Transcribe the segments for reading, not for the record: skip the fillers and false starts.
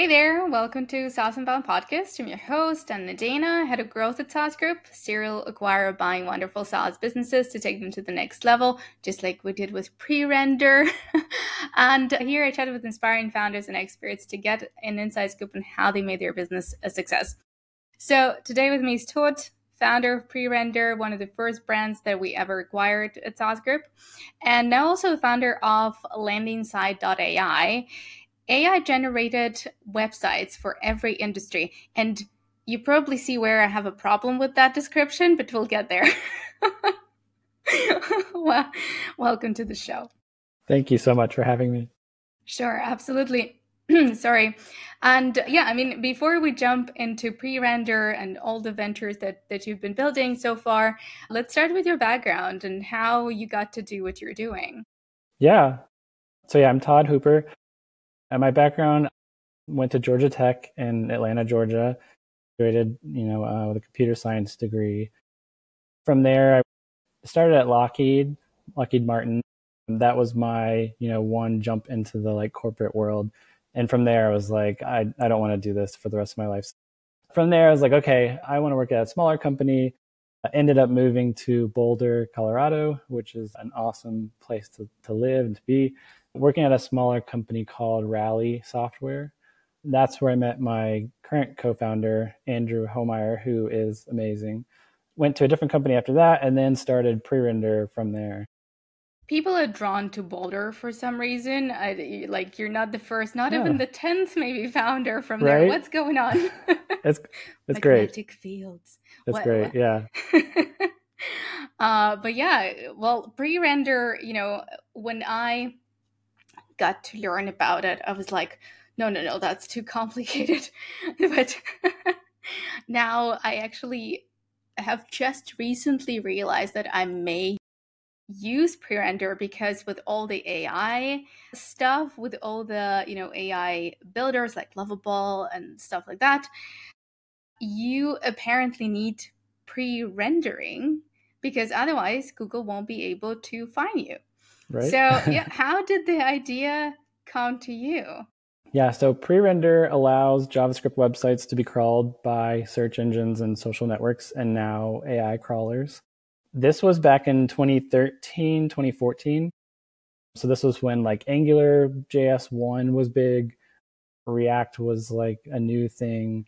Hey there, welcome to SaaS Unbound Podcast. I'm your host, Anna Dana, head of growth at SaaS Group, serial acquirer buying wonderful SaaS businesses to take them to the next level, just like we did with Pre-Render. And here I chatted with inspiring founders and experts to get an inside scoop on how they made their business a success. So today with me is Todd, founder of Pre-Render, one of the first brands that we ever acquired at SaaS Group, and now also the founder of LandingSide.ai. AI-generated websites for every industry. And you probably see where I have a problem with that description, but we'll get there. Well, welcome to the show. Thank you so much for having me. Sure, absolutely. Sorry. And before we jump into Pre-Render and all the ventures that you've been building so far, let's start with your background and how you got to do what you're doing. Yeah. So I'm Todd Hooper. My background, went to Georgia Tech in Atlanta, Georgia. Graduated, with a computer science degree. From there, I started at Lockheed Martin. That was my, one jump into the corporate world. And from there, I was like, I don't want to do this for the rest of my life. From there, I was like, okay, I want to work at a smaller company. I ended up moving to Boulder, Colorado, which is an awesome place to live and to be. Working at a smaller company called Rally Software. That's where I met my current co-founder, Andrew Homeyer, who is amazing. Went to a different company after that and then started Pre-Render from there. People are drawn to Boulder for some reason. You're not the first, not even the 10th maybe founder from there. What's going on? It's great. Magnetic fields. It's great, yeah. But yeah, well, Pre-Render, when I got to learn about it, I was like, no, that's too complicated. But now I actually have just recently realized that I may use Pre-Render because with all the AI stuff, with all the, AI builders like Lovable and stuff like that, you apparently need pre-rendering because otherwise Google won't be able to find you. Right. So yeah, how did the idea come to you? Yeah, so Pre-Render allows JavaScript websites to be crawled by search engines and social networks and now AI crawlers. This was back in 2013, 2014. So this was when Angular JS 1 was big. React was a new thing.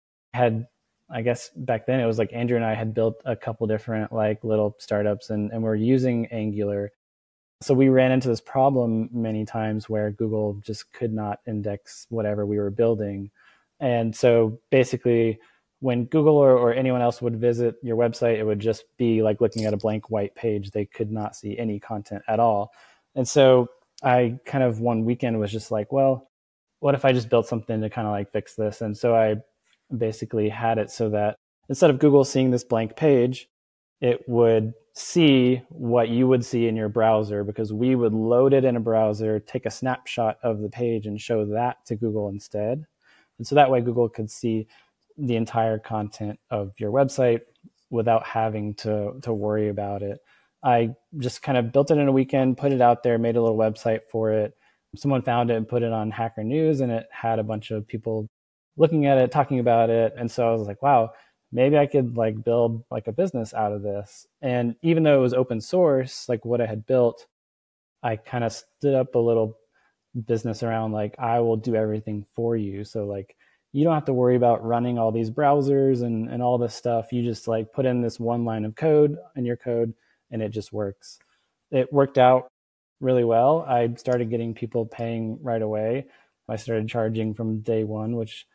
I guess back then it was Andrew and I had built a couple different little startups and we're using Angular. So we ran into this problem many times where Google just could not index whatever we were building. And so basically when Google or anyone else would visit your website, it would just be looking at a blank white page. They could not see any content at all. And so I kind of one weekend was just well, what if I just built something to kind of fix this? And so I basically had it so that instead of Google seeing this blank page, it would see what you would see in your browser because we would load it in a browser, take a snapshot of the page and show that to Google instead. And so that way Google could see the entire content of your website without having to worry about it. I just kind of built it in a weekend, put it out there, made a little website for it. Someone found it and put it on Hacker News, and it had a bunch of people looking at it, talking about it. And so I was like, wow, maybe I could build a business out of this. And even though it was open source, what I had built, I kind of stood up a little business around I will do everything for you. So you don't have to worry about running all these browsers and all this stuff. You just put in this one line of code in your code and it just works. It worked out really well. I started getting people paying right away. I started charging from day one, which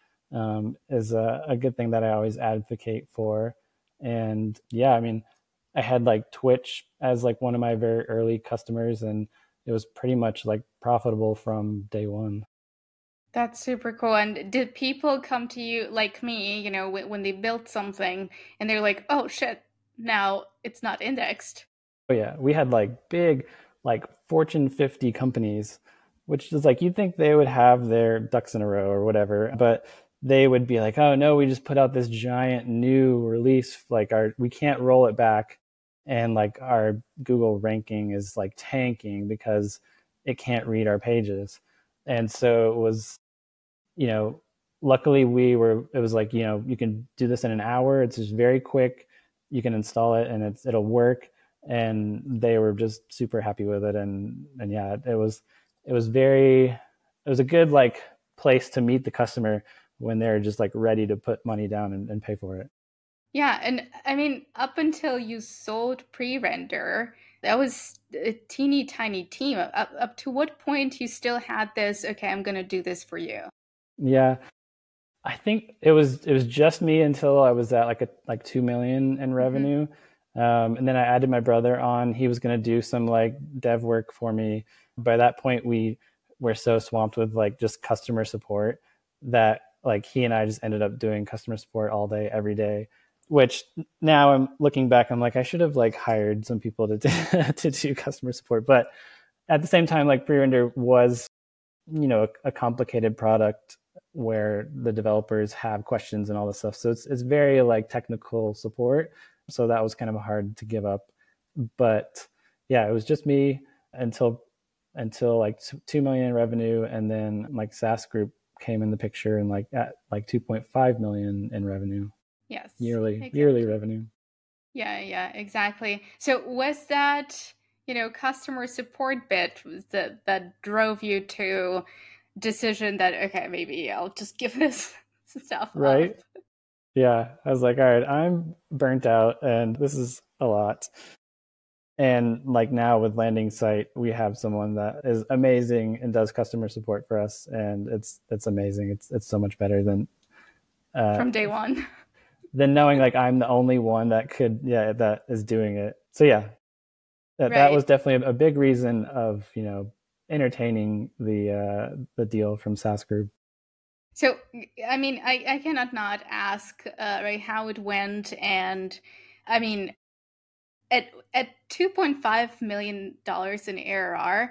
is a good thing that I always advocate for. And yeah, I had Twitch as one of my very early customers, and it was pretty much profitable from day one. That's super cool. And did people come to you like me, when they built something and they're like, oh shit, now it's not indexed? Oh yeah, we had big Fortune 50 companies, which is you'd think they would have their ducks in a row or whatever, but they would be oh no, we just put out this giant new release, we can't roll it back, and our Google ranking is tanking because it can't read our pages. And so it was, luckily it was like, you can do this in an hour. It's just very quick. You can install it and it'll work. And they were just super happy with it. And yeah, it was very, it was a good like place to meet the customer when they're just like ready to put money down and pay for it. Yeah, and I mean, up until you sold pre-render, that was a teeny tiny team. Up to what point you still had this, okay, I'm gonna do this for you. Yeah. I think it was just me until I was at like 2 million in Hmm. revenue. And then I added my brother on. He was going to do some like dev work for me. By that point, we were so swamped with like just customer support that like he and I just ended up doing customer support all day, every day. Which now I'm looking back, I'm like I should have like hired some people to to do customer support. But at the same time, like Pre-render was a complicated product where the developers have questions and all this stuff. So it's very like technical support. So that was kind of hard to give up. But yeah, it was just me until like 2 million in revenue, and then like SaaS Group came in the picture and like at like 2.5 million in revenue, Yes, yearly exactly. revenue. Yeah, yeah, exactly. So was that, customer support bit was that drove you to decision that okay, maybe I'll just give this stuff up. Right? Yeah, I was like, all right, I'm burnt out and this is a lot. And like now with Landing Site, we have someone that is amazing and does customer support for us, and it's amazing. It's so much better uh, From day one. than knowing like I'm the only one that could, yeah, that is doing it. So yeah, that was Right. definitely a big reason of entertaining the deal from SaaS Group. So, I mean, I cannot not ask, right, how it went. And I mean, at $2.5 million in ARR,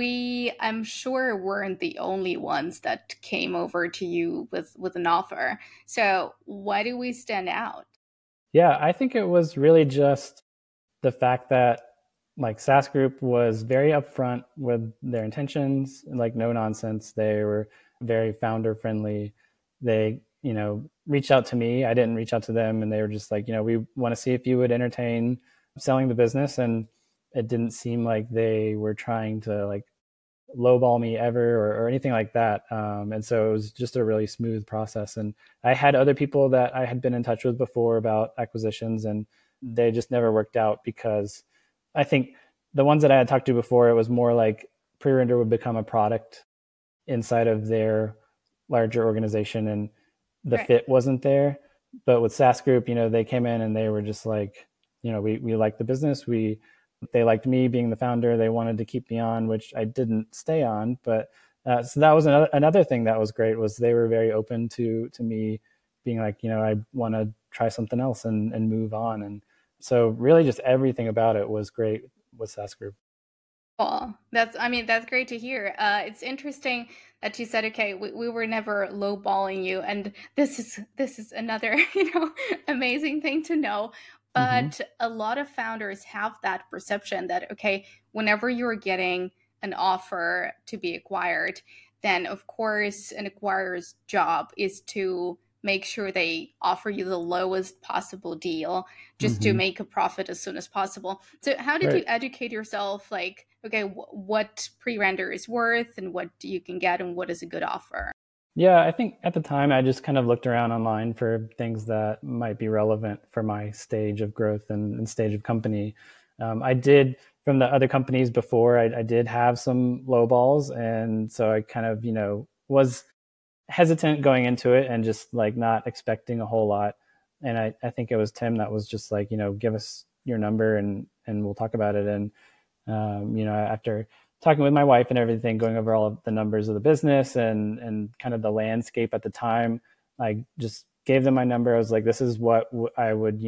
I'm sure, weren't the only ones that came over to you with an offer. So, why do we stand out? Yeah, I think it was really just the fact that like SaaS Group was very upfront with their intentions, like no nonsense. They were very founder friendly. They, reached out to me. I didn't reach out to them, and they were just like, we want to see if you would entertain selling the business. And it didn't seem like they were trying to like lowball me ever or anything like that. And so it was just a really smooth process. And I had other people that I had been in touch with before about acquisitions, and they just never worked out because I think the ones that I had talked to before, it was more like Pre-render would become a product inside of their larger organization, and the Right. fit wasn't there. But with SaaS Group, they came in and they were just like, we like the business. They liked me being the founder. They wanted to keep me on, which I didn't stay on. But so that was another thing that was great, was they were very open to me being like, I want to try something else and move on. And so really just everything about it was great with SaaS Group. Well, I mean, that's great to hear. It's interesting that you said, okay, we were never lowballing you. And this is another, amazing thing to know. Mm-hmm. But a lot of founders have that perception that, okay, whenever you're getting an offer to be acquired, then of course an acquirer's job is to make sure they offer you the lowest possible deal just to Mm-hmm. make a profit as soon as possible. So, how did you Right. educate yourself? Like, okay, what pre-render is worth, and what you can get, and what is a good offer? Yeah, I think at the time I just kind of looked around online for things that might be relevant for my stage of growth and stage of company. I did from the other companies before. I did have some low balls, and so I kind of was hesitant going into it and just like not expecting a whole lot. And I think it was Tim that was just like, give us your number and we'll talk about it. And after talking with my wife and everything, going over all of the numbers of the business and kind of the landscape at the time, I just gave them my number. I was like, this is what I would,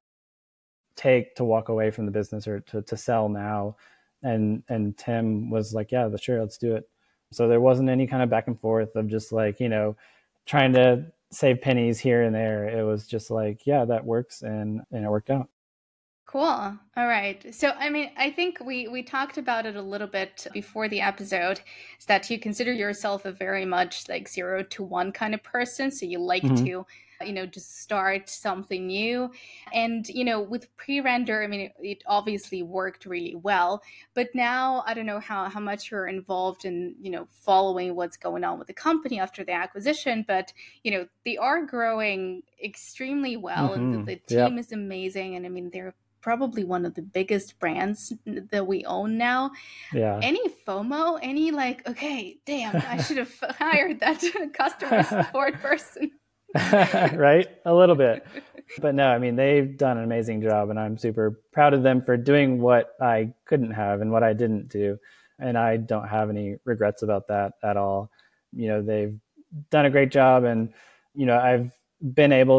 take to walk away from the business or to sell now. And Tim was like, yeah, sure, let's do it. So there wasn't any kind of back and forth of just like, trying to save pennies here and there. It was just like, yeah, that works. And it worked out. Cool. All right. So, I mean, I think we talked about it a little bit before the episode, is that you consider yourself a very much like 0 to 1 kind of person. So you like Hmm. to, just start something new. And, with pre-render, I mean, it obviously worked really well. But now I don't know how much you're involved in, following what's going on with the company after the acquisition, but they are growing extremely well, and the, Hmm. the team Yep. is amazing. And I mean, they're probably one of the biggest brands that we own now. Yeah. Any FOMO? Any like, okay, damn, I should have hired that customer support person. Right? A little bit. But no, I mean, they've done an amazing job, and I'm super proud of them for doing what I couldn't have and what I didn't do. And I don't have any regrets about that at all. They've done a great job, and I've been able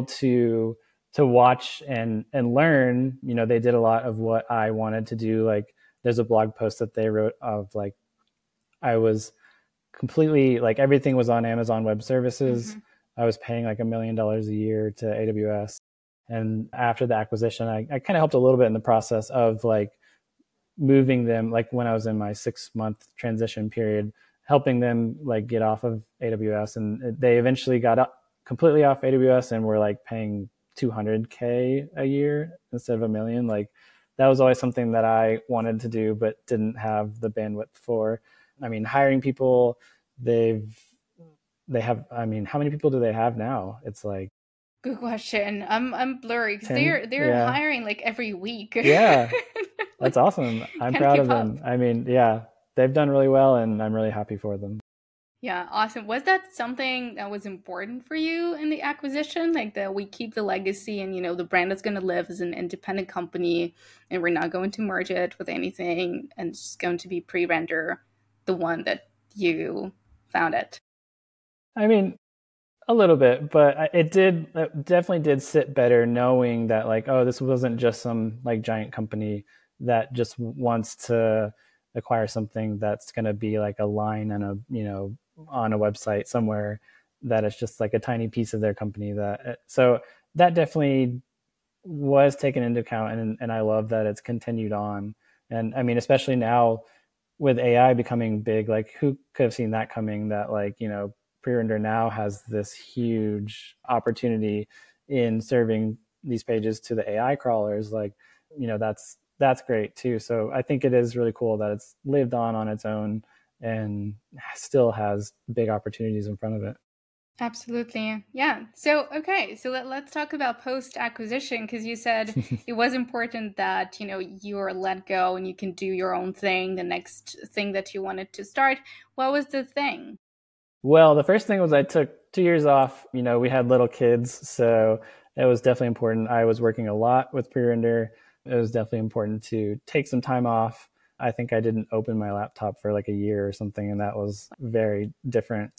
to watch and learn. They did a lot of what I wanted to do. Like, there's a blog post that they wrote of like, I was completely like, everything was on Amazon Web Services. Mm-hmm. I was paying like $1 million a year to AWS. And after the acquisition, I kind of helped a little bit in the process of like moving them, like when I was in my 6 month transition period, helping them like get off of AWS. And they eventually got up completely off AWS and were like paying 200K a year instead of a million. Like, that was always something that I wanted to do, but didn't have the bandwidth for. I mean, hiring people, they've, they have, I mean, how many people do they have now? It's like Good question. I'm blurry because 10. they're Yeah. hiring like every week. Yeah. That's Like, awesome. I'm can't proud keep of up. them. I mean, yeah, they've done really well, and I'm really happy for them. Yeah, awesome. Was that something that was important for you in the acquisition? Like that we keep the legacy and the brand is going to live as an independent company, and we're not going to merge it with anything, and it's just going to be pre-render the one that you found it. I mean, a little bit, but it definitely did sit better knowing that like, oh, this wasn't just some like giant company that just wants to acquire something that's going to be like a line and on a website somewhere, that it's just like a tiny piece of their company. So that definitely was taken into account, and I love that it's continued on. And I mean, especially now with AI becoming big, like who could have seen that coming? That like Pre-render now has this huge opportunity in serving these pages to the AI crawlers. Like, that's great too. So I think it is really cool that it's lived on its own and still has big opportunities in front of it. Absolutely. Yeah. So, okay. So let's talk about post acquisition because you said it was important that, you are let go and you can do your own thing, the next thing that you wanted to start. What was the thing? Well, the first thing was I took 2 years off. We had little kids, so it was definitely important. I was working a lot with Pre-render. It was definitely important to take some time off. I think I didn't open my laptop for like a year or something, and that was very different,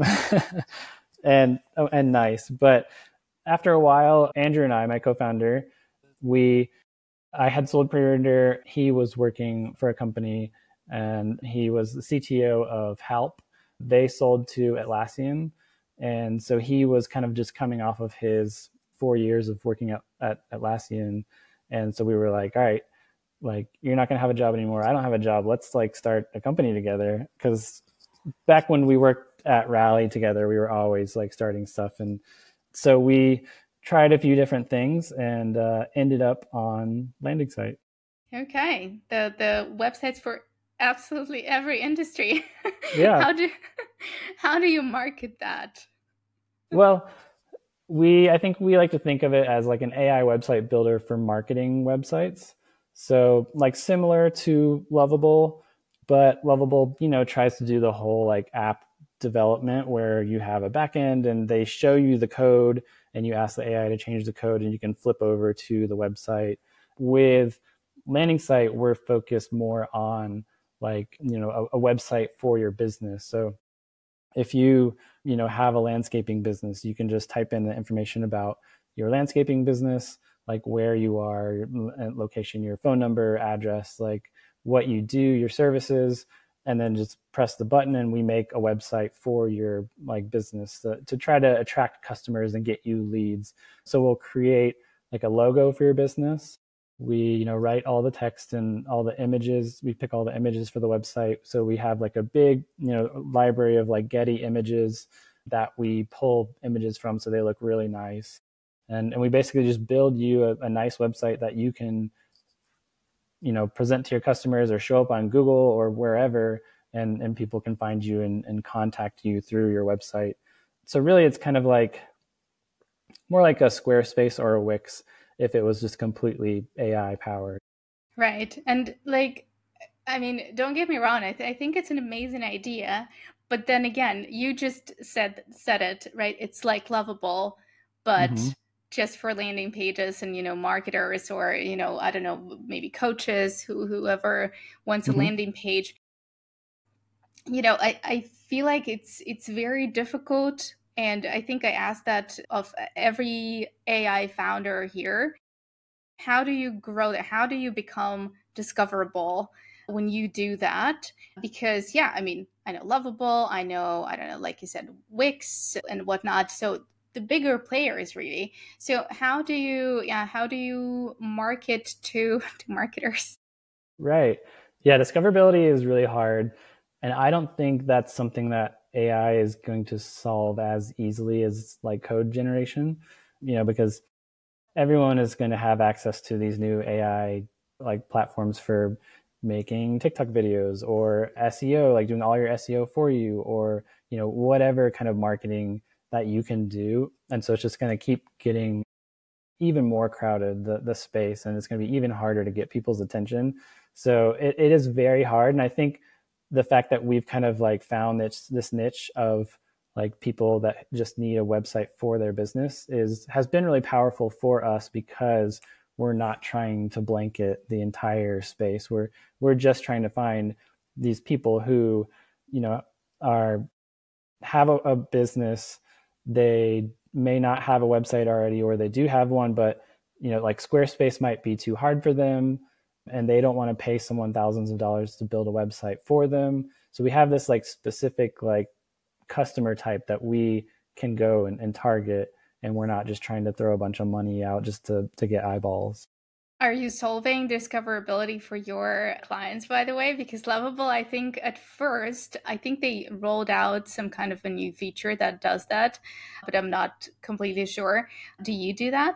and nice. But after a while, Andrew and I, my co-founder, we I had sold Pre-render. He was working for a company, and he was the CTO of Halp. They sold to Atlassian. And so he was kind of just coming off of his 4 years of working at Atlassian. And so we were like, all right, like, you're not going to have a job anymore. I don't have a job. Let's like start a company together. Because back when we worked at Rally together, we were always like starting stuff. And so we tried a few different things and ended up on Landing Site. Okay. The websites for absolutely every industry. Yeah. how do how do you market that? Well, I think we like to think of it as like an AI website builder for marketing websites. So like similar to Lovable, but Lovable, tries to do the whole like app development where you have a backend and they show you the code and you ask the AI to change the code and you can flip over to the website. With Landing Site, we're focused more on like, a website for your business. So if you have a landscaping business, you can just type in the information about your landscaping business, like where you are, your location, your phone number, address, like what you do, your services, and then just press the button and we make a website for your like business to try to attract customers and get you leads. So we'll create like a logo for your business. We, write all the text and all the images. We pick all the images for the website. So we have like a big, library of like Getty images that we pull images from so they look really nice. And we basically just build you a nice website that you can, present to your customers or show up on Google or wherever, and people can find you and contact you through your website. So really it's kind of like more like a Squarespace or a Wix if it was just completely AI powered. Right. And like, I mean, don't get me wrong. I think it's an amazing idea, but then again, you just said it right. It's like Lovable, Mm-hmm. but just for landing pages and marketers or I don't know, maybe coaches whoever wants a Mm-hmm. landing page. I feel like it's very difficult, and I think I asked that of every AI founder here. How do you grow that? How do you become discoverable when you do that? Because yeah, I mean, I know Lovable, I know, I don't know, like you said, Wix and whatnot. So the bigger players really. So how do you market to to marketers? Right. Yeah, discoverability is really hard. And I don't think that's something that AI is going to solve as easily as like code generation, because everyone is going to have access to these new AI like platforms for making TikTok videos or SEO, like doing all your SEO for you, or whatever kind of marketing that you can do. And so it's just going to keep getting even more crowded, the space, and it's going to be even harder to get people's attention. So it is very hard. And I think the fact that we've kind of like found this niche of like people that just need a website for their business has been really powerful for us, because we're not trying to blanket the entire space. We're just trying to find these people who, are have a business. They may not have a website already, or they do have one, but like Squarespace might be too hard for them, and they don't want to pay someone thousands of dollars to build a website for them. So we have this like specific like customer type that we can go and target, and we're not just trying to throw a bunch of money out just to get eyeballs. Are you solving discoverability for your clients, by the way? Because Lovable, I think at first, I think they rolled out some kind of a new feature that does that, but I'm not completely sure. Do you do that?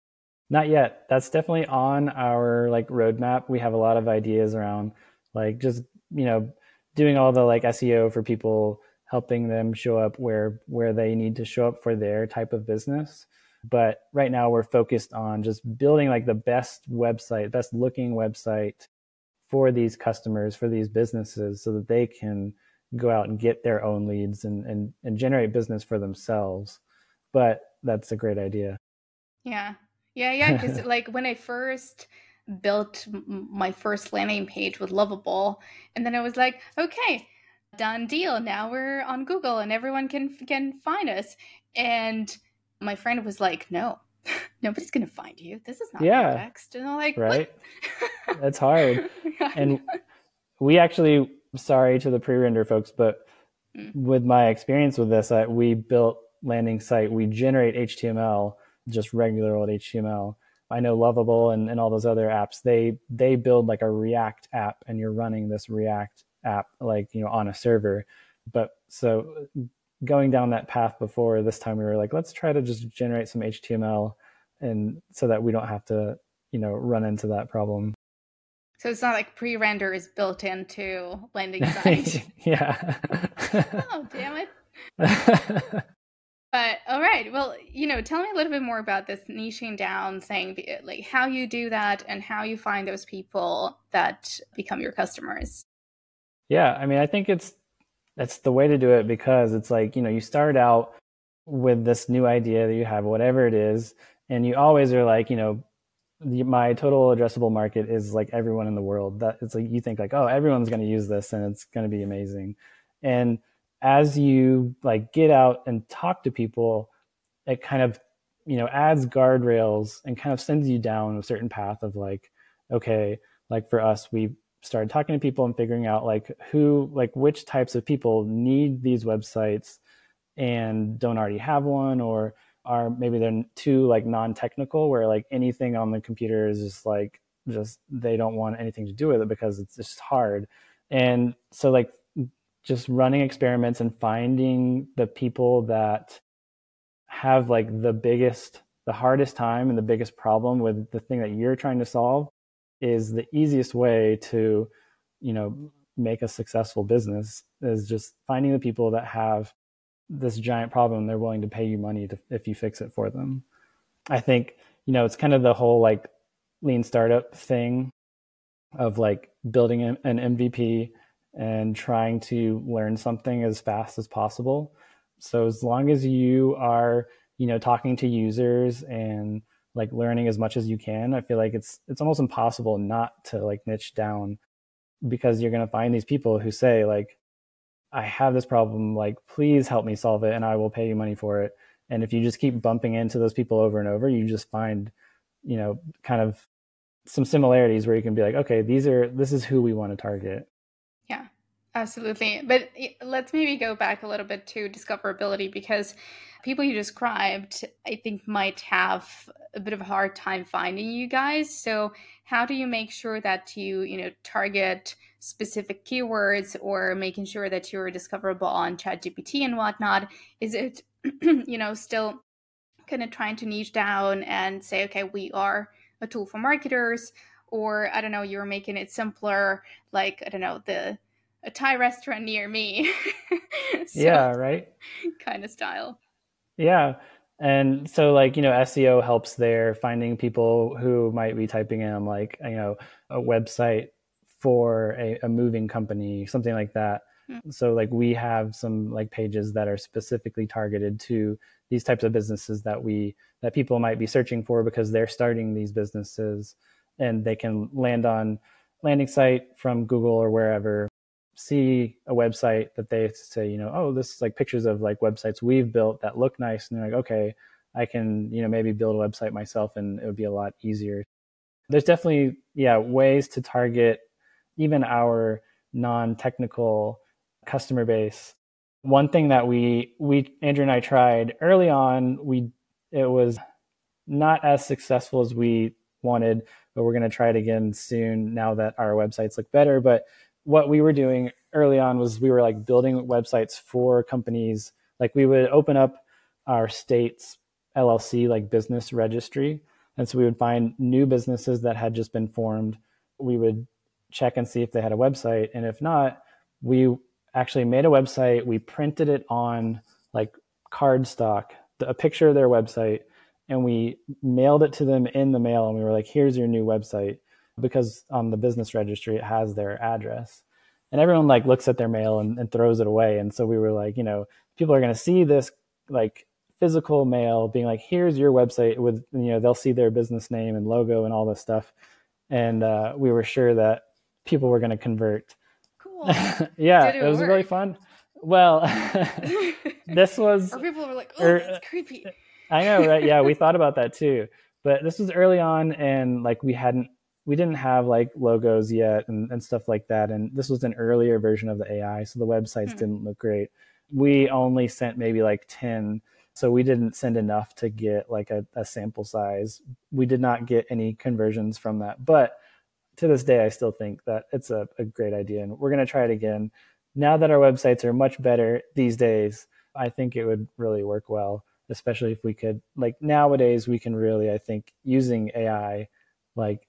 Not yet. That's definitely on our like roadmap. We have a lot of ideas around like just, doing all the like SEO for people, helping them show up where they need to show up for their type of business. But right now we're focused on just building like the best website, best looking website for these customers, for these businesses, so that they can go out and get their own leads and generate business for themselves. But that's a great idea. Yeah. Yeah. Because like when I first built my first landing page with Lovable, and then I was like, okay, done deal. Now we're on Google and everyone can find us. And my friend was like, no, nobody's gonna find you. This is not full Yeah, text. And I'm like, what? right. That's hard. I And know. we actually, sorry to the pre-render folks, but Mm. with my experience with this, we built landing site. We generate HTML, just regular old HTML. I know Lovable and all those other apps. They build like a React app, and you're running this React app like on a server. But so going down that path before, this time we were like, let's try to just generate some HTML, and so that we don't have to run into that problem. So it's not like pre-render is built into landing site. Yeah. Oh, damn it. But all right, well, tell me a little bit more about this niching down thing, like how you do that and how you find those people that become your customers. Yeah, I mean, I think that's the way to do it, because it's like, you start out with this new idea that you have, whatever it is, and you always are like, my total addressable market is like everyone in the world. That it's like you think like, oh, everyone's going to use this and it's going to be amazing. And as you like get out and talk to people, it kind of adds guardrails and kind of sends you down a certain path of like, okay, like for us, we started talking to people and figuring out like which types of people need these websites and don't already have one, or are maybe they're too like non-technical, where like anything on the computer is just like just they don't want anything to do with it because it's just hard. And so like just running experiments and finding the people that have like the hardest time and the biggest problem with the thing that you're trying to solve is the easiest way to, make a successful business, is just finding the people that have this giant problem. They're willing to pay you money if you fix it for them. I think, it's kind of the whole like lean startup thing of like building an MVP and trying to learn something as fast as possible. So as long as you are, talking to users and like learning as much as you can, I feel like it's almost impossible not to like niche down, because you're going to find these people who say like, I have this problem, like, please help me solve it and I will pay you money for it. And if you just keep bumping into those people over and over, you just find, kind of some similarities where you can be like, okay, this is who we want to target. Yeah, absolutely. But let's maybe go back a little bit to discoverability, because people you described, I think, might have a bit of a hard time finding you guys. So how do you make sure that you target specific keywords, or making sure that you're discoverable on ChatGPT and whatnot? Is it, still kind of trying to niche down and say, okay, we are a tool for marketers, or I don't know, you're making it simpler, like, I don't know, a Thai restaurant near me. So, yeah, right. Kind of style. Yeah. And so like, SEO helps there, finding people who might be typing in like, a website for a moving company, something like that. So like we have some like pages that are specifically targeted to these types of businesses that people might be searching for because they're starting these businesses, and they can land on landing site from Google or wherever, see a website that they say, oh, this is like pictures of like websites we've built that look nice. And they're like, okay, I can, maybe build a website myself and it would be a lot easier. There's definitely, ways to target even our non-technical customer base. One thing that we Andrew and I tried early on, it was not as successful as we wanted, but we're going to try it again soon now that our websites look better. But what we were doing early on was we were like building websites for companies. Like we would open up our state's LLC, like business registry. And so we would find new businesses that had just been formed. We would check and see if they had a website. And if not, we actually made a website. We printed it on like cardstock, a picture of their website, and we mailed it to them in the mail. And we were like, here's your new website, because on the business registry, it has their address. And everyone like looks at their mail and throws it away. And so we were like, people are going to see this like physical mail being like, here's your website with, they'll see their business name and logo and all this stuff. And we were sure that people were going to convert. Cool. Yeah, it was really fun. Well, this was... Or people were like, oh, that's creepy. I know, right? Yeah, we thought about that too. But this was early on, and like we didn't have like logos yet and stuff like that. And this was an earlier version of the AI, so the websites didn't look great. We only sent maybe like 10, so we didn't send enough to get like a sample size. We did not get any conversions from that. But to this day, I still think that it's a great idea, and we're going to try it again. Now that our websites are much better these days, I think it would really work well, especially if we could, like nowadays, we can really, I think, using AI, like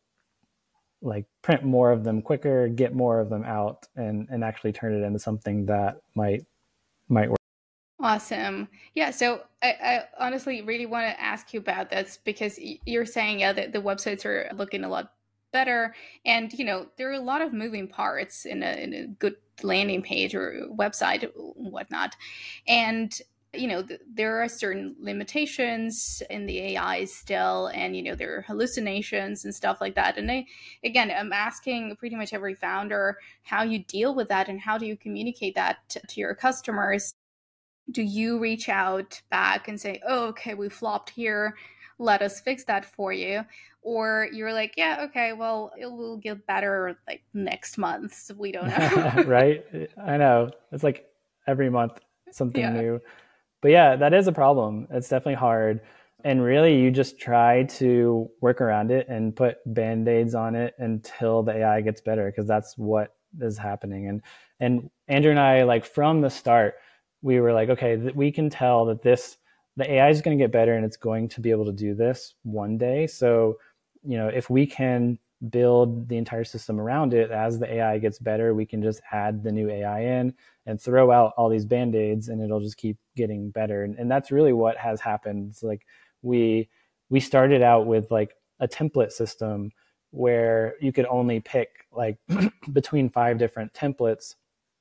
print more of them quicker, get more of them out, and actually turn it into something that might work. Awesome. Yeah, so I honestly really want to ask you about this, because you're saying, yeah, that the websites are looking a lot better, and there are a lot of moving parts in a good landing page or website, whatnot, and there are certain limitations in the AI still, and there are hallucinations and stuff like that. And I'm asking pretty much every founder how you deal with that, and how do you communicate that to your customers? Do you reach out back and say, oh, okay, we flopped here, let us fix that for you? Or you're like, yeah, okay, well, it will get better like next month, so we don't know. Right? I know. It's like every month something new. But yeah, that is a problem. It's definitely hard. And really, you just try to work around it and put band-aids on it until the AI gets better, because that's what is happening. And Andrew and I, like from the start, we were like, okay, we can tell that the AI is going to get better and it's going to be able to do this one day. So, if we can build the entire system around it, as the AI gets better, we can just add the new AI in and throw out all these band-aids and it'll just keep getting better. And that's really what has happened. It's like we started out with like a template system where you could only pick like between 5 different templates,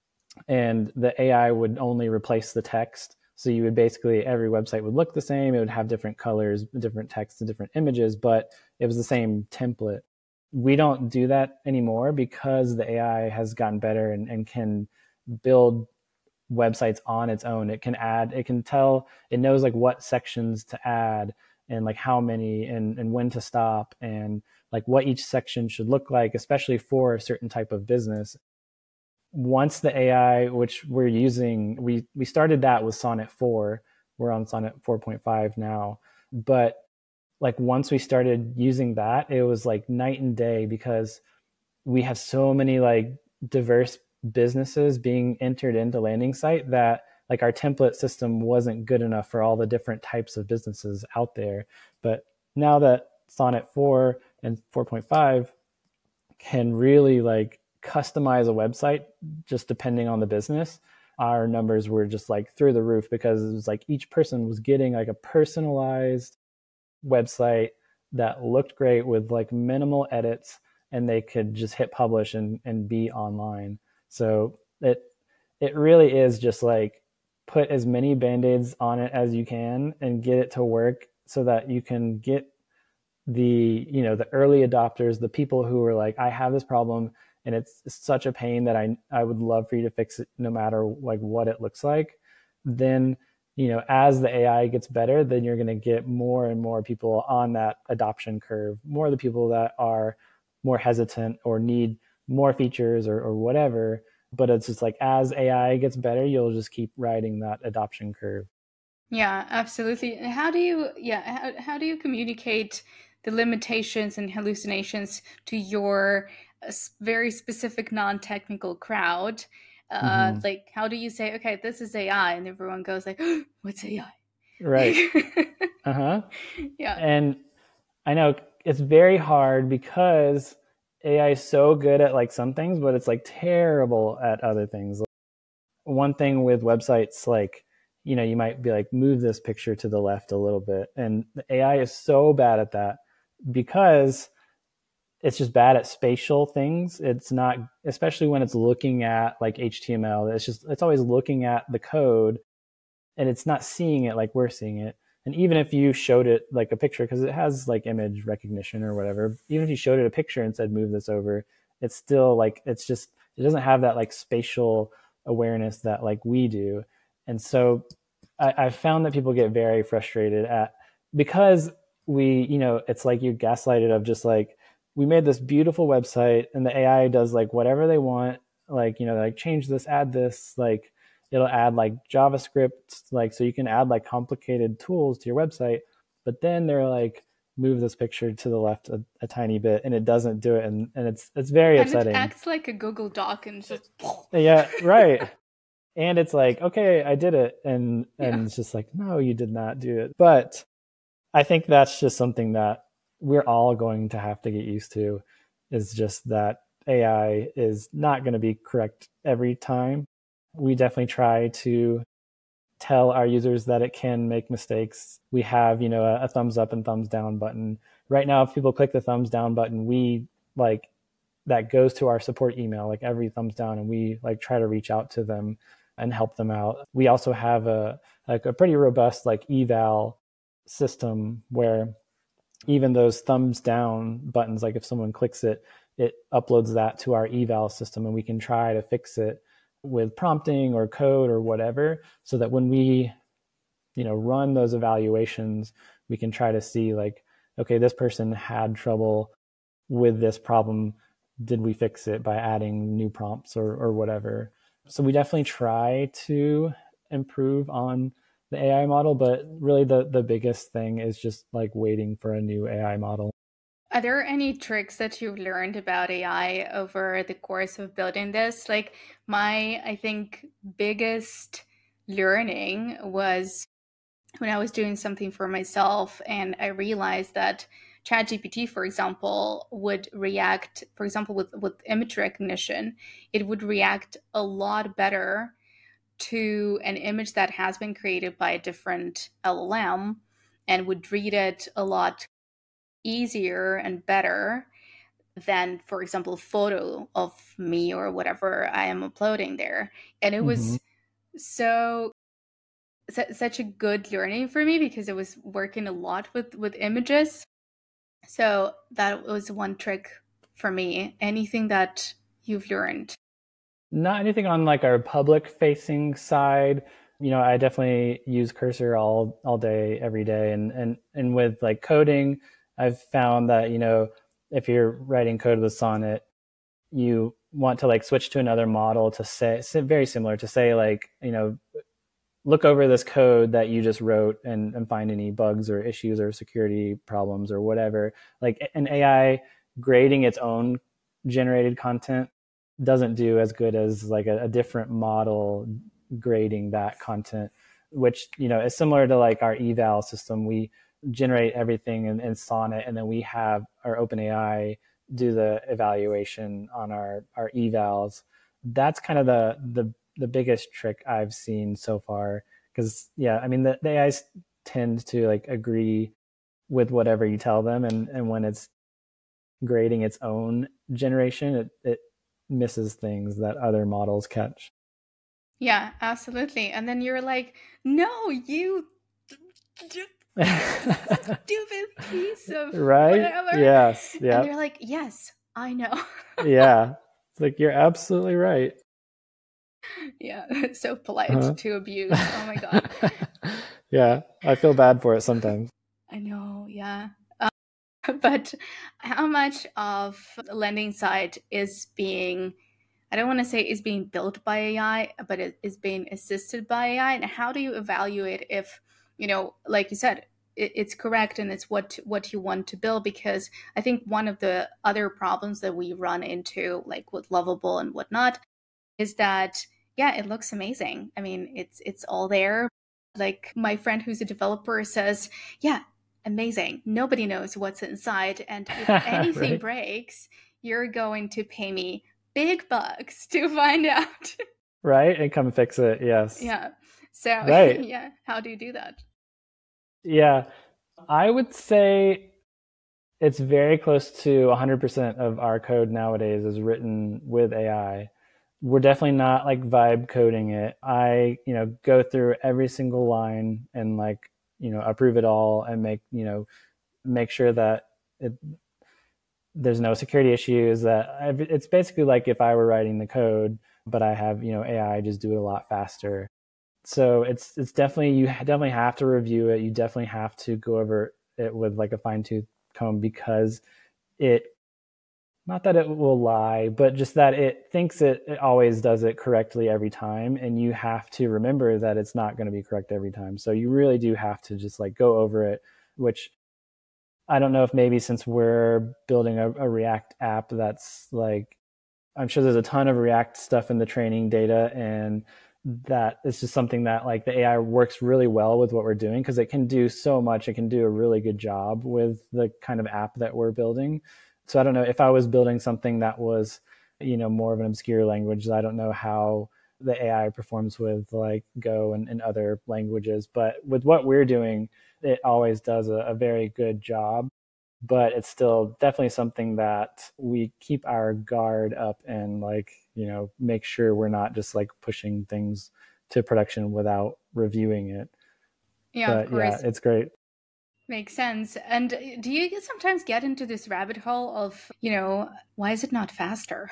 and the AI would only replace the text. So you would basically, every website would look the same. It would have different colors, different text, and different images, but it was the same template. We don't do that anymore because the AI has gotten better and can build websites on its own. It can add, it can tell, it knows like what sections to add and like how many and when to stop and like what each section should look like, especially for a certain type of business. Once the AI, which we're using, we started that with Sonnet 4. We're on Sonnet 4.5 now. But like once we started using that, it was like night and day, because we have so many like diverse businesses being entered into landing site that like our template system wasn't good enough for all the different types of businesses out there. But now that Sonnet 4 and 4.5 can really like customize a website just depending on the business, our numbers were just like through the roof, because it was like each person was getting like a personalized website that looked great with like minimal edits, and they could just hit publish and be online. So it really is just like put as many band-aids on it as you can and get it to work, so that you can get the early adopters, the people who are like, I have this problem and it's such a pain that I would love for you to fix it no matter like what it looks like. Then as the AI gets better, then you're going to get more and more people on that adoption curve, more of the people that are more hesitant or need more features or whatever. But it's just like as AI gets better, you'll just keep riding that adoption curve. Yeah, absolutely. And how do you communicate the limitations and hallucinations to your very specific non-technical crowd? Mm-hmm. Like, how do you say, okay, this is AI, and everyone goes like, what's AI? Right. Uh-huh. Yeah. And I know it's very hard because AI is so good at like some things, but it's like terrible at other things. One thing with websites, like, you might be like, move this picture to the left a little bit. And the AI is so bad at that because it's just bad at spatial things. It's not, especially when it's looking at like HTML, it's always looking at the code and it's not seeing it like we're seeing it. And even if you showed it like a picture, because it has like image recognition or whatever, even if you showed it a picture and said move this over, it's still like it doesn't have that like spatial awareness that like we do. And so I've found that people get very frustrated at, because it's like you gaslighted of just like, we made this beautiful website and the AI does like whatever they want, like like change this, add this, like it'll add like JavaScript, like so you can add like complicated tools to your website, but then they're like, move this picture to the left a tiny bit, and it doesn't do it, and it's very And it upsetting. acts like a Google Doc and just, Yeah, right. And it's like, okay, I did it, and yeah. it's just like, no, you did not do it. But I think that's just something that we're all going to have to get used to, is just that AI is not going to be correct every time. We definitely try to tell our users that it can make mistakes. We have, a thumbs up and thumbs down button. Right now, if people click the thumbs down button, we like that goes to our support email, like every thumbs down, and we like try to reach out to them and help them out. We also have a pretty robust like eval system where even those thumbs down buttons, like if someone clicks it, it uploads that to our eval system, and we can try to fix it with prompting or code or whatever, so that when we run those evaluations, we can try to see like, okay, this person had trouble with this problem, did we fix it by adding new prompts or whatever. So we definitely try to improve on the AI model, but really the biggest thing is just like waiting for a new AI model. Are there any tricks that you've learned about AI over the course of building this? Like my, I think, biggest learning was when I was doing something for myself and I realized that ChatGPT, for example, would react, for example, with image recognition, it would react a lot better to an image that has been created by a different LLM and would read it a lot easier and better than, for example, a photo of me or whatever I am uploading there. And it Mm-hmm. was so such a good learning for me because I was working a lot with images. So that was one trick for me. Anything that you've learned? Not anything on like our public facing side. I definitely use Cursor all day, every day. And with like coding, I've found that, if you're writing code with Sonnet, you want to like switch to another model to say very similar to say like, look over this code that you just wrote and find any bugs or issues or security problems or whatever. Like an AI grading its own generated content doesn't do as good as like a different model grading that content, which is similar to like our eval system. We generate everything in Sonnet, and then we have our OpenAI do the evaluation on our evals. That's kind of the biggest trick I've seen so far. Because yeah, I mean the AIs tend to like agree with whatever you tell them, and when it's grading its own generation, it misses things that other models catch. Yeah, absolutely. And then you're like, no, you stupid piece of Right? whatever. Yes. And Yep. they're like, yes, I know. Yeah. It's like you're absolutely right. Yeah, so polite Uh-huh. to abuse. Oh my God. Yeah, I feel bad for it sometimes. I know, yeah. But how much of the lending side is being, I don't want to say is being built by AI, but it is being assisted by AI? And how do you evaluate if, like you said, it's correct and it's what you want to build? Because I think one of the other problems that we run into, like with Lovable and whatnot, is that yeah, it looks amazing. I mean, it's all there. Like my friend who's a developer says, yeah, amazing. Nobody knows what's inside, and if anything Right. breaks, you're going to pay me big bucks to find out. Right, and come fix it. Yes. Yeah. So, Right. yeah, how do you do that? Yeah. I would say it's very close to 100% of our code nowadays is written with AI. We're definitely not like vibe coding it. I, go through every single line and like, approve it all and make sure that it, there's no security issues. It's basically like if I were writing the code, but I have, AI just do it a lot faster. So it's definitely, you definitely have to review it. You definitely have to go over it with like a fine tooth comb, because it, not that it will lie, but just that it thinks it always does it correctly every time. And you have to remember that it's not going to be correct every time. So you really do have to just like go over it, which I don't know if maybe since we're building a React app that's like, I'm sure there's a ton of React stuff in the training data, and that it's just something that like the AI works really well with what we're doing, because it can do so much. It can do a really good job with the kind of app that we're building. So I don't know if I was building something that was, more of an obscure language. I don't know how the AI performs with like Go and other languages, but with what we're doing, it always does a very good job. But it's still definitely something that we keep our guard up and like, make sure we're not just like pushing things to production without reviewing it. Yeah, of But yeah, course. it's great. Makes sense. And do you sometimes get into this rabbit hole of, why is it not faster?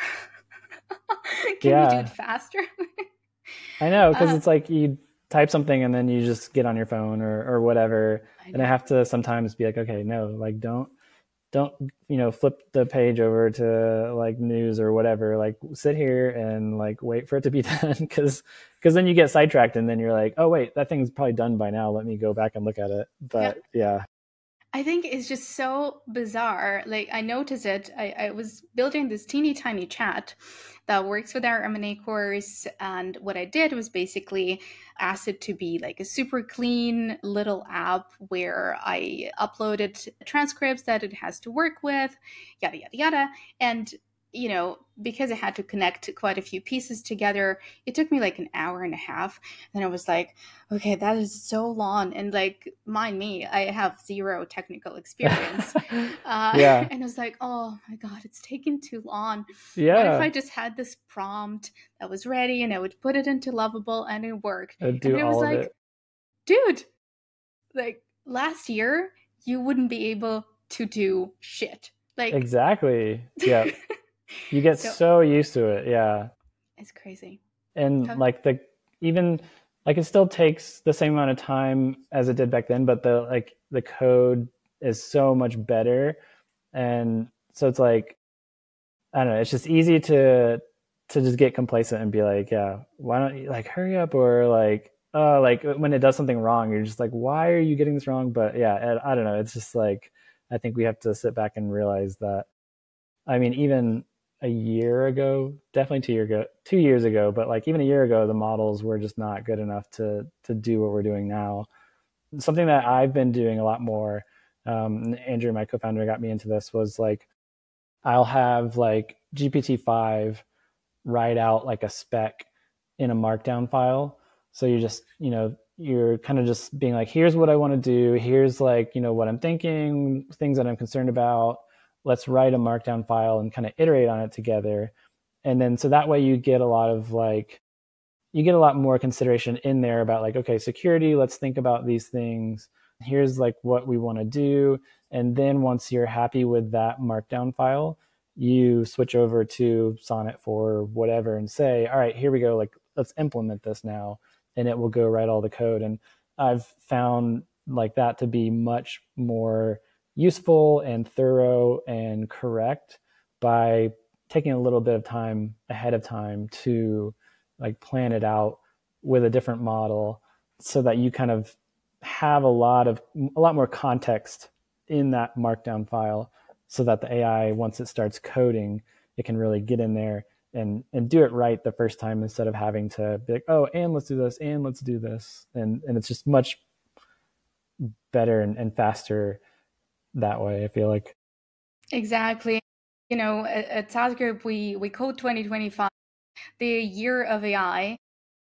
Can we do it Yeah, faster? I know, because uh, it's like you type something and then you just get on your phone or whatever. I And I know. have to sometimes be like, okay, no, like don't don't, flip the page over to like news or whatever. Like sit here and like wait for it to be done, because then you get sidetracked and then you're like, oh wait, that thing's probably done by now. Let me go back and look at it. Yeah. But yeah. I think it's just so bizarre. Like I noticed it. I was building this teeny tiny chat that works with our M&A course, and what I did was basically asked it to be like a super clean little app where I uploaded transcripts that it has to work with, yada yada yada. And because I had to connect quite a few pieces together, it took me like an hour and a half. And I was like, okay, that is so long. And like, mind me, I have zero technical experience. Yeah. And I was like, oh my God, it's taken too long. What if Yeah. I just had this prompt that was ready and I would put it into Lovable and it worked? It'd And do it was all of like, it. dude, like last year, you wouldn't be able to do shit. Like, Exactly. Yeah. You get so so used to it. Yeah. it's crazy. And Huh? like even like it still takes the same amount of time as it did back then, but the code is so much better. And so it's like, I don't know, it's just easy to just get complacent and be like, yeah, why don't you like hurry up, or like when it does something wrong, you're just like, why are you getting this wrong? But yeah, I don't know, it's just like, I think we have to sit back and realize that, I mean, even a year ago, definitely 2 years ago, but like even a year ago, the models were just not good enough to do what we're doing now. Something that I've been doing a lot more, Andrew, my co-founder, got me into this, was like, I'll have like GPT-5 write out like a spec in a markdown file. So you're kind of just being like, here's what I want to do. Here's like, what I'm thinking, things that I'm concerned about. Let's write a markdown file and kind of iterate on it together. And then, so that way you get a lot more consideration in there about like, okay, security, let's think about these things. Here's like what we want to do. And then once you're happy with that markdown file, you switch over to Sonnet for whatever and say, all right, here we go. Like, let's implement this now. And it will go write all the code. And I've found like that to be much more useful and thorough and correct by taking a little bit of time ahead of time to like plan it out with a different model, so that you kind of have a lot more context in that markdown file, so that the AI, once it starts coding, it can really get in there and do it right the first time, instead of having to be like, oh, and let's do this, and let's do this. And it's just much better and faster that way, I feel like. Exactly. At SaaS Group, we code 2025, the year of AI,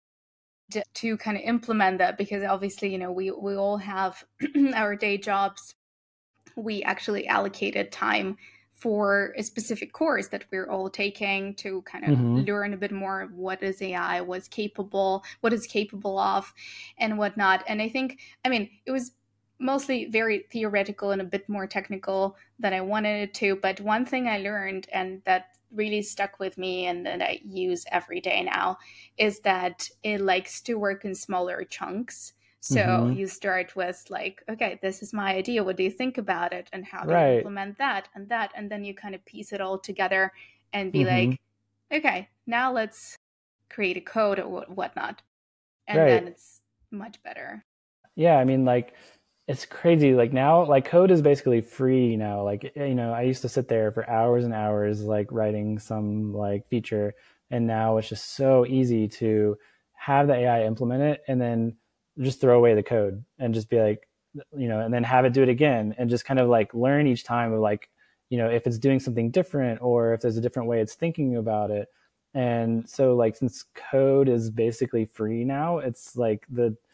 to kind of implement that, because obviously, we all have our day jobs. We actually allocated time for a specific course that we're all taking to kind of Mm-hmm. learn a bit more what is AI, what is capable of, and whatnot. And I think, it was mostly very theoretical and a bit more technical than I wanted it to. But one thing I learned, and that really stuck with me and that I use every day now, is that it likes to work in smaller chunks. So Mm-hmm. you start with like, okay, this is my idea. What do you think about it? And how do you Right. implement that and that? And then you kind of piece it all together and be Mm-hmm. like, okay, now let's create a code or whatnot. And then Right. it's much better. Yeah, I mean, like, it's crazy. Like now, like code is basically free now. Like, I used to sit there for hours and hours, like writing some like feature, and now it's just so easy to have the AI implement it and then just throw away the code and just be like, and then have it do it again, and just kind of like learn each time of like, if it's doing something different, or if there's a different way it's thinking about it. And so like, since code is basically free now, it's like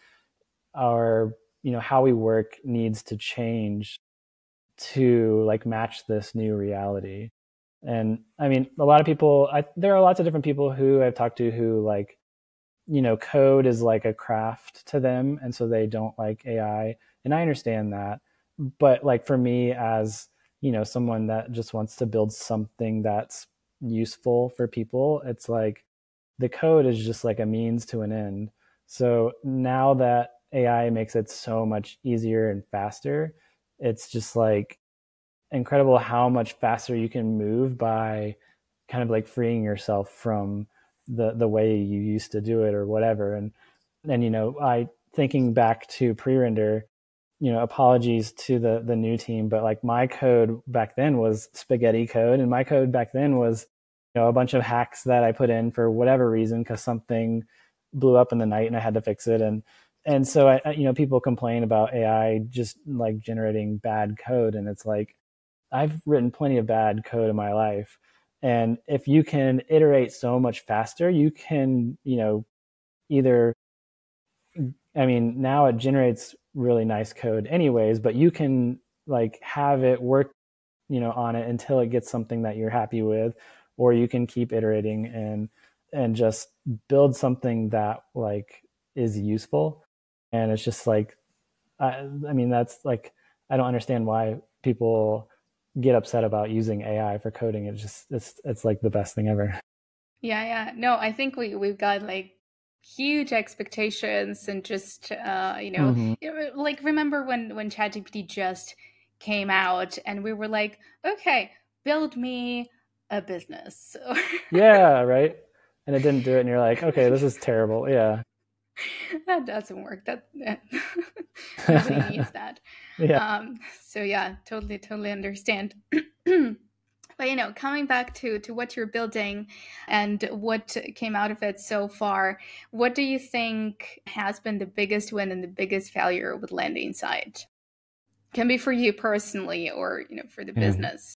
our how we work needs to change to like match this new reality. And I mean, a lot of people, there are lots of different people who I've talked to who like, code is like a craft to them, and so they don't like AI, and I understand that. But like for me, as someone that just wants to build something that's useful for people, it's like the code is just like a means to an end. So now that AI makes it so much easier and faster, it's just like incredible how much faster you can move by kind of like freeing yourself from the way you used to do it or whatever. And I thinking back to pre-render, apologies to the new team, but like my code back then was spaghetti code, and my code back then was a bunch of hacks that I put in for whatever reason because something blew up in the night and I had to fix it. And so people complain about AI just like generating bad code, and it's like I've written plenty of bad code in my life, and if you can iterate so much faster, you can either, I mean, now it generates really nice code anyways, but you can like have it work, on it until it gets something that you're happy with, or you can keep iterating and just build something that like is useful. And it's just like, I mean, that's like, I don't understand why people get upset about using AI for coding. It's like the best thing ever. Yeah. No, I think we've got like huge expectations and just Mm-hmm. like remember when ChatGPT just came out and we were like, okay, build me a business. Yeah, right. And it didn't do it, and you're like, okay, this is terrible. Yeah. That doesn't work. That nobody needs that. Yeah. So yeah, totally understand. But coming back to what you're building and what came out of it so far, what do you think has been the biggest win and the biggest failure with landing site? Can be for you personally or for the Mhm. business.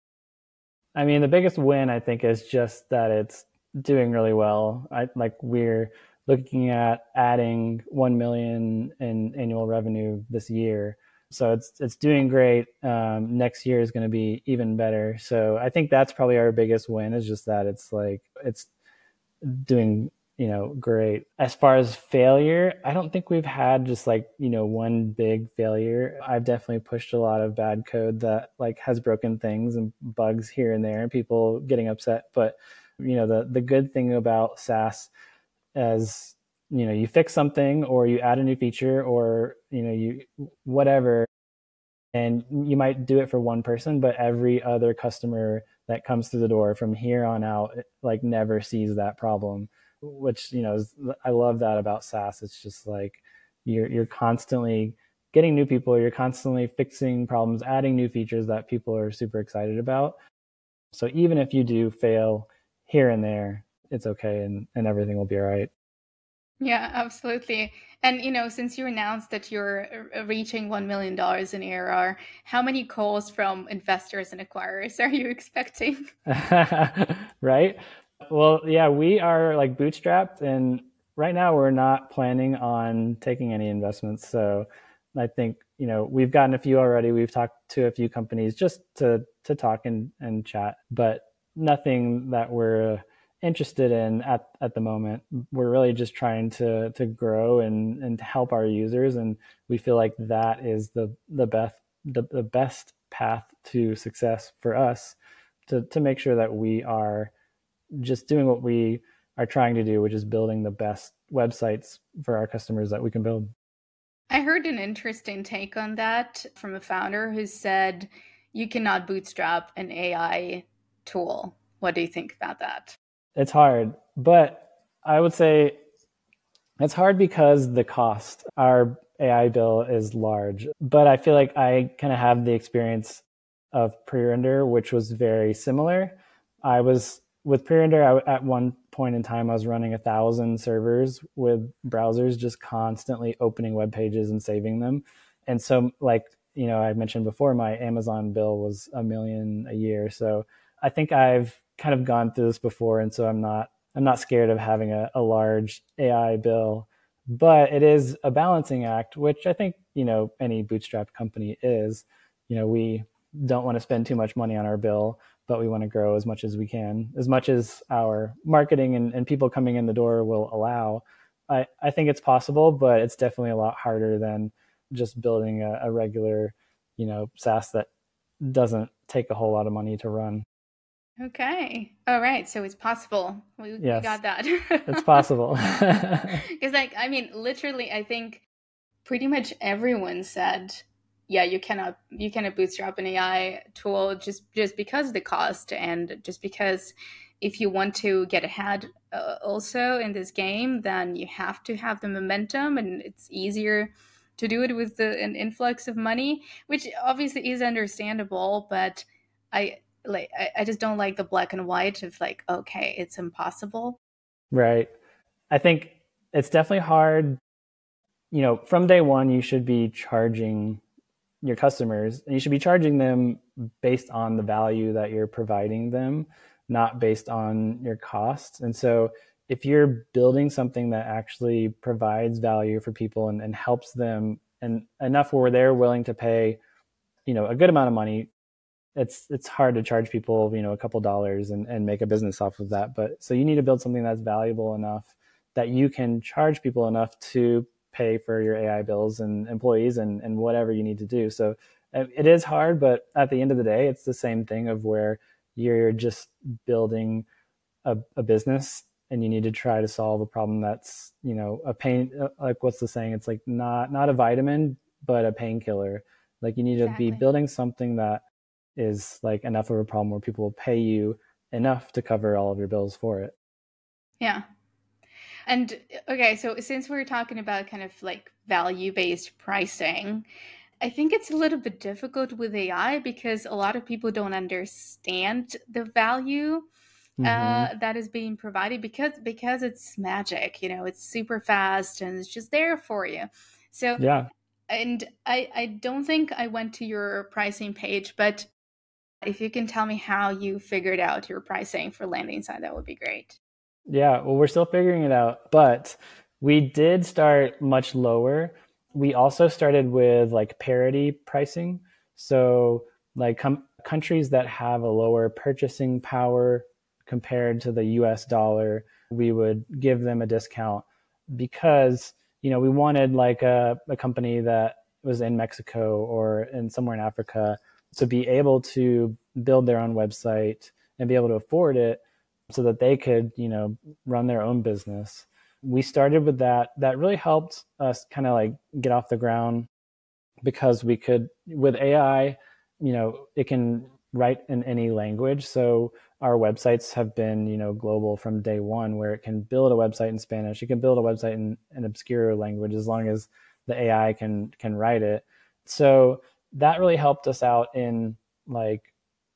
I mean, the biggest win I think is just that it's doing really well. We're looking at adding 1 million in annual revenue this year. So it's doing great. Next year is going to be even better. So I think that's probably our biggest win, is just that it's doing great. As far as failure, I don't think we've had just like one big failure. I've definitely pushed a lot of bad code that like has broken things and bugs here and there and people getting upset. But the good thing about SaaS, as you fix something or you add a new feature or you whatever, and you might do it for one person, but every other customer that comes through the door from here on out like never sees that problem, which I love that about SaaS. It's just like you're constantly getting new people, you're constantly fixing problems, adding new features that people are super excited about. So even if you do fail here and there, it's okay, and everything will be all right. Yeah, absolutely. And since you announced that you're reaching $1 million in ARR, how many calls from investors and acquirers are you expecting? Right? Well, yeah, we are like bootstrapped, and right now we're not planning on taking any investments. So I think, we've gotten a few already. We've talked to a few companies just to talk and chat, but nothing that we're interested in at the moment. We're really just trying to grow and to help our users, and we feel like that is the best path to success for us, to make sure that we are just doing what we are trying to do, which is building the best websites for our customers that we can build. I heard an interesting take on that from a founder who said you cannot bootstrap an AI tool. What do you think about that? It's hard, but I would say it's hard because the cost. Our AI bill is large, but I feel like I kind of have the experience of pre-render, which was very similar. I was with pre-render, at one point in time, I was running 1,000 servers with browsers just constantly opening web pages and saving them. And so, like, I mentioned before, my Amazon bill was 1 million a year. So I think I've kind of gone through this before, and so I'm not scared of having a large AI bill, but it is a balancing act, which I think, any bootstrap company is. We don't want to spend too much money on our bill, but we want to grow as much as we can, as much as our marketing and people coming in the door will allow. I think it's possible, but it's definitely a lot harder than just building a regular, SaaS that doesn't take a whole lot of money to run. Okay. All right. So it's possible. We Yes, got that. it's possible. Because, like, I mean, literally, I think pretty much everyone said yeah, you cannot bootstrap an AI tool just because of the cost, and just because if you want to get ahead also in this game, then you have to have the momentum, and it's easier to do it with an influx of money, which obviously is understandable. But I just don't like the black and white of like, okay, it's impossible. Right. I think it's definitely hard. From day one, you should be charging your customers, and you should be charging them based on the value that you're providing them, not based on your costs. And so if you're building something that actually provides value for people and helps them and enough where they're willing to pay, a good amount of money, it's hard to charge people, a couple dollars and make a business off of that. But so you need to build something that's valuable enough that you can charge people enough to pay for your AI bills and employees and whatever you need to do. So it is hard, but at the end of the day, it's the same thing of where you're just building a business and you need to try to solve a problem that's, a pain. Like what's the saying? It's like not a vitamin, but a painkiller. Like you need to be Exactly. building something that is like enough of a problem where people will pay you enough to cover all of your bills for it. Yeah. And okay, so since we're talking about kind of like value based pricing, I think it's a little bit difficult with AI because a lot of people don't understand the value Mm-hmm. that is being provided, because it's magic, it's super fast and it's just there for you. So, Yeah. and I don't think I went to your pricing page, but if you can tell me how you figured out your pricing for landing side, that would be great. Yeah. Well, we're still figuring it out, but we did start much lower. We also started with like parity pricing. So, like countries that have a lower purchasing power compared to the US dollar, we would give them a discount because, we wanted like a company that was in Mexico or in somewhere in Africa to be able to build their own website and be able to afford it so that they could, run their own business. We started with that. That really helped us kind of like get off the ground because we could, with AI, it can write in any language. So our websites have been, global from day one, where it can build a website in Spanish. It can build a website in an obscure language as long as the AI can write it. So that really helped us out in like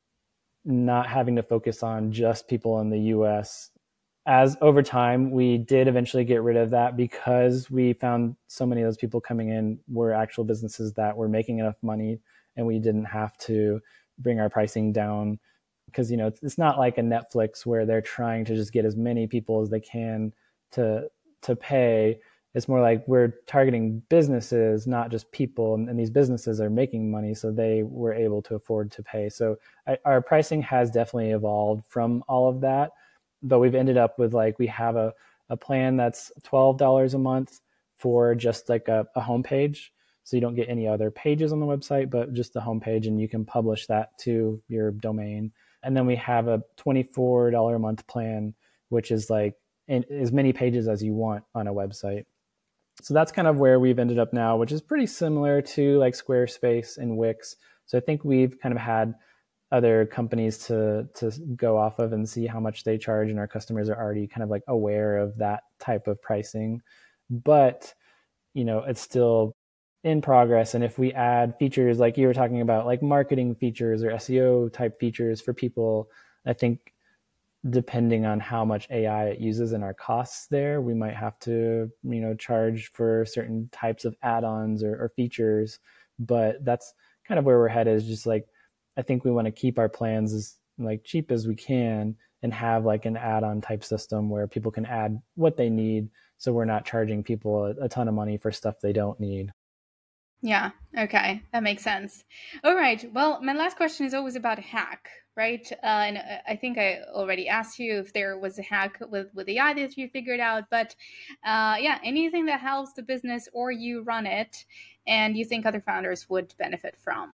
not having to focus on just people in the US. As over time, we did eventually get rid of that because we found so many of those people coming in were actual businesses that were making enough money and we didn't have to bring our pricing down because it's not like a Netflix where they're trying to just get as many people as they can to pay. It's more like we're targeting businesses, not just people, and these businesses are making money, so they were able to afford to pay. So our pricing has definitely evolved from all of that, but we've ended up with like we have a plan that's $12 a month for just like a homepage. So you don't get any other pages on the website, but just the homepage, and you can publish that to your domain. And then we have a $24 a month plan, which is like as many pages as you want on a website. So that's kind of where we've ended up now, which is pretty similar to like Squarespace and Wix. So I think we've kind of had other companies to go off of and see how much they charge, and our customers are already kind of like aware of that type of pricing. But it's still in progress, and if we add features like you were talking about, like marketing features or SEO type features for people, I think depending on how much AI it uses in our costs there, we might have to, charge for certain types of add-ons or features. But that's kind of where we're headed, is just like, I think we want to keep our plans as like cheap as we can and have like an add-on type system where people can add what they need. So we're not charging people a ton of money for stuff they don't need. Yeah, okay, that makes sense. All right, well, my last question is always about a hack, right? And I think I already asked you if there was a hack with the AI that you figured out, but yeah, anything that helps the business or you run it and you think other founders would benefit from.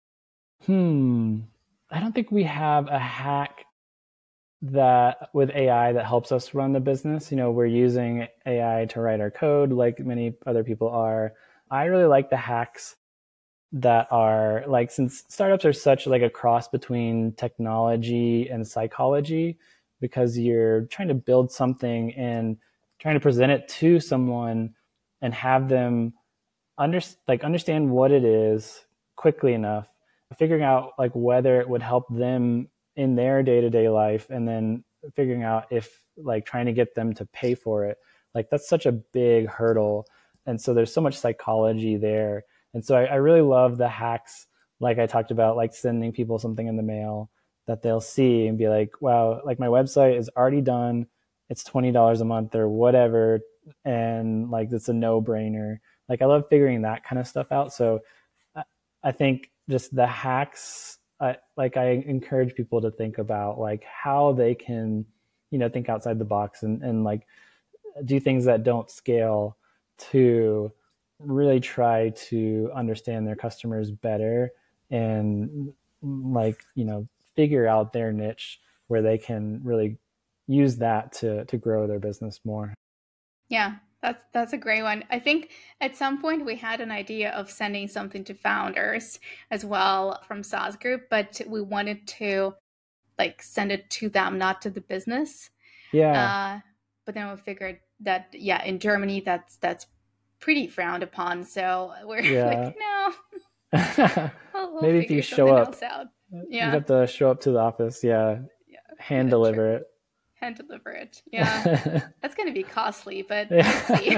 Hmm. I don't think we have a hack that with AI that helps us run the business. We're using AI to write our code like many other people are. I really like the hacks that are like, since startups are such like a cross between technology and psychology, because you're trying to build something and trying to present it to someone and have them understand what it is quickly enough, figuring out like whether it would help them in their day-to-day life, and then figuring out if like trying to get them to pay for it, like that's such a big hurdle. And so there's so much psychology there. And so I really love the hacks, like I talked about, like sending people something in the mail that they'll see and be like, wow, like my website is already done, it's $20 a month or whatever, and like it's a no-brainer. Like I love figuring that kind of stuff out. So I think just the hacks, like I encourage people to think about like how they can, think outside the box, and like do things that don't scale, to really try to understand their customers better, and like, figure out their niche where they can really use that to grow their business more. Yeah, that's a great one. I think at some point we had an idea of sending something to founders as well from SaaS Group, but we wanted to like send it to them, not to the business. Yeah. Uh, but then we figured that yeah, in Germany that's pretty frowned upon. So we're Yeah. like, no, we'll Maybe if you figure show something up, else out. you'd Yeah, have to show up to the office. Yeah. yeah, Hand yeah, true. deliver it. Hand deliver it. Yeah, that's going to be costly, but we'll see. Yeah.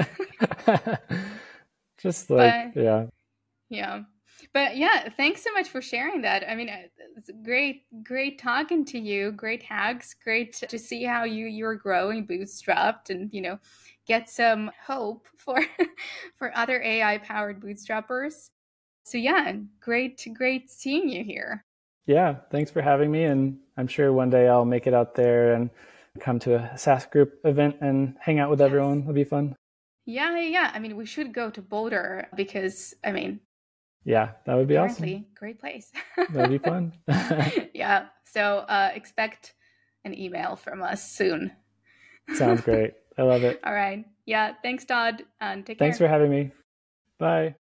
Just like, But yeah. yeah. But yeah, thanks so much for sharing that. I mean, it's great talking to you. Great hacks. Great to see how you're growing bootstrapped, and get some hope for for other AI powered bootstrappers. So yeah, great seeing you here. Yeah. Thanks for having me. And I'm sure one day I'll make it out there and come to a SaaS Group event and hang out with Yes. everyone. It'll be fun. Yeah, yeah, yeah. I mean, we should go to Boulder because I mean, Yeah. That would be awesome. apparently, great place. That would be fun. Yeah. So expect an email from us soon. Sounds great. I love it. All right. Yeah. Thanks, Todd, and take Thanks care. for having me. Bye.